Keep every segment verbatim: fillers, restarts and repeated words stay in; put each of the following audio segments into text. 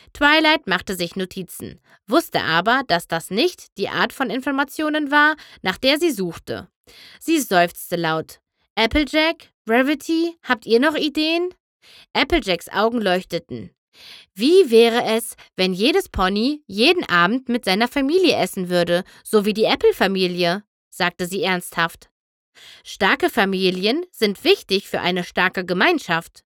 Twilight machte sich Notizen, wusste aber, dass das nicht die Art von Informationen war, nach der sie suchte. Sie seufzte laut. Applejack, Rarity, habt ihr noch Ideen? Applejacks Augen leuchteten. Wie wäre es, wenn jedes Pony jeden Abend mit seiner Familie essen würde, so wie die Apple-Familie, sagte sie ernsthaft. Starke Familien sind wichtig für eine starke Gemeinschaft.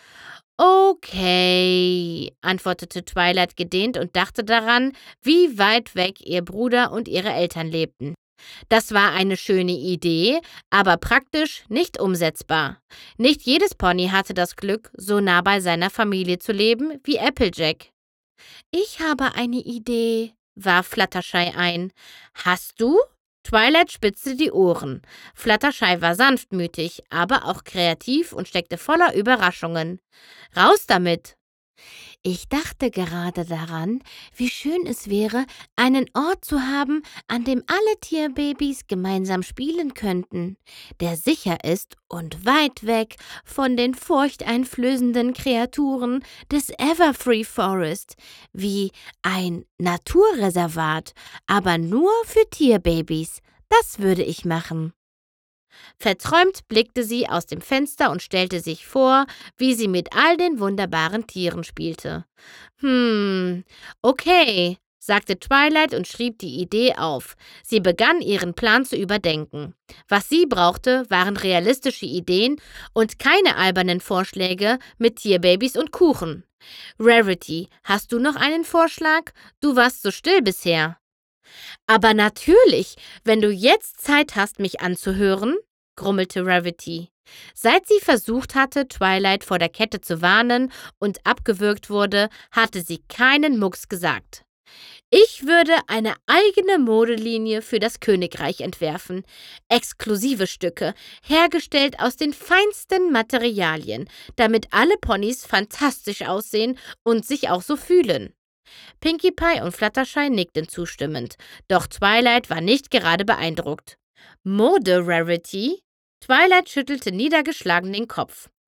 Okay, antwortete Twilight gedehnt und dachte daran, wie weit weg ihr Bruder und ihre Eltern lebten. Das war eine schöne Idee, aber praktisch nicht umsetzbar. Nicht jedes Pony hatte das Glück, so nah bei seiner Familie zu leben wie Applejack. »Ich habe eine Idee«, warf Fluttershy ein. »Hast du?« Twilight spitzte die Ohren. Fluttershy war sanftmütig, aber auch kreativ und steckte voller Überraschungen. »Raus damit!« »Ich dachte gerade daran, wie schön es wäre, einen Ort zu haben, an dem alle Tierbabys gemeinsam spielen könnten, der sicher ist und weit weg von den furchteinflößenden Kreaturen des Everfree Forest, wie ein Naturreservat, aber nur für Tierbabys. Das würde ich machen.« Verträumt blickte sie aus dem Fenster und stellte sich vor, wie sie mit all den wunderbaren Tieren spielte. »Hm, okay«, sagte Twilight und schrieb die Idee auf. Sie begann, ihren Plan zu überdenken. Was sie brauchte, waren realistische Ideen und keine albernen Vorschläge mit Tierbabys und Kuchen. »Rarity, hast du noch einen Vorschlag? Du warst so still bisher.« »Aber natürlich, wenn du jetzt Zeit hast, mich anzuhören«, grummelte Rarity. Seit sie versucht hatte, Twilight vor der Kette zu warnen und abgewürgt wurde, hatte sie keinen Mucks gesagt. »Ich würde eine eigene Modelinie für das Königreich entwerfen. Exklusive Stücke, hergestellt aus den feinsten Materialien, damit alle Ponys fantastisch aussehen und sich auch so fühlen.« Pinkie Pie und Fluttershy nickten zustimmend, doch Twilight war nicht gerade beeindruckt. »Mode, Rarity?« Twilight schüttelte niedergeschlagen den Kopf.